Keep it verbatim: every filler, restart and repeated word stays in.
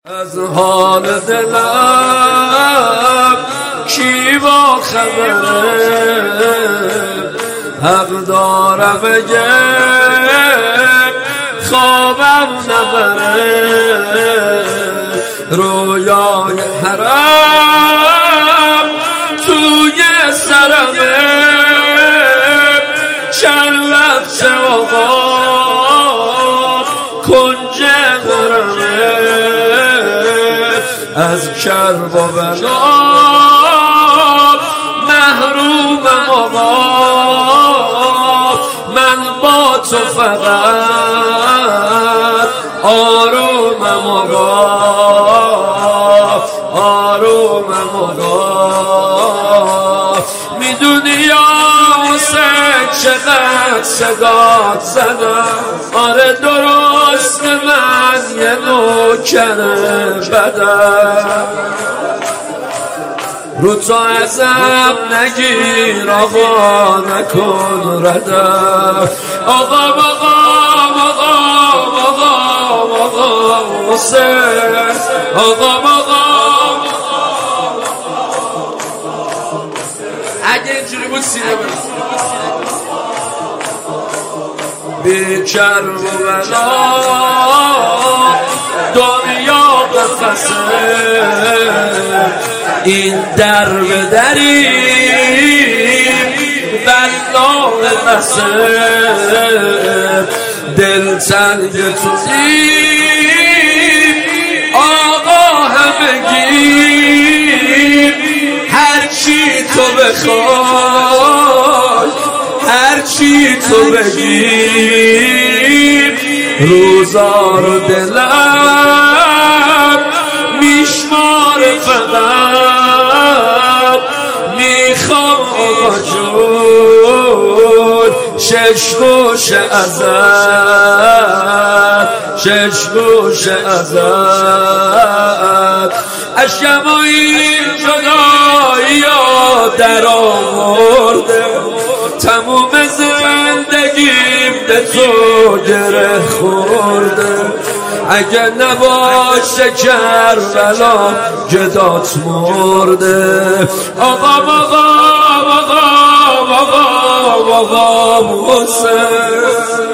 از حال دلم کی با خبره، حق دارم بگم خوابم نبره، رویای حرم توی سرمه، چند وقت آقا کنج غرمه، از کرب و بلا محرومم آقا، من با تو فقط آرومم آقا، آرومم آقا. میدونی یا حسین چقدر صدات زدم، آره درست من یه نوکر بدم، رو تو ازم نگیر آقا، نکن ردم آقا، آقا آقا آقا آقا حسین آقا آقا. اگه اینجوری بود سینه بی کرب و بلا دنیا قفصه، این در به دریم والله بسه، دل تنگ تو دیم آقا همگیم، هر چی تو بخوای هر چی تو بگیم، روزا رو دلم میشمار فقط، میخوام آقا جون شش گوش ازت، شش گوش ازت، اشکم و این جدایی ها در آورده، تموم زندگیم به تو گره خورده، اگه نباشه کربلا جدات مرده آقا آقا آقا آقا آقا حسین.